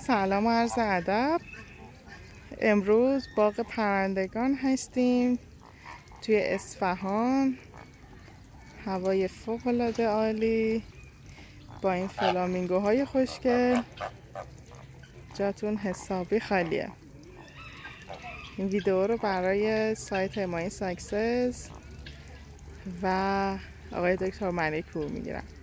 سلام و عرض ادب. امروز باغ پرندگان هستیم توی اصفهان. هوای فوق العاده عالی با این فلامینگوهای خوشگل. جاتون حسابی خالیه. این ویدیو رو برای سایت مای ساکسس و آقای دکتر ملک پور میگیرم.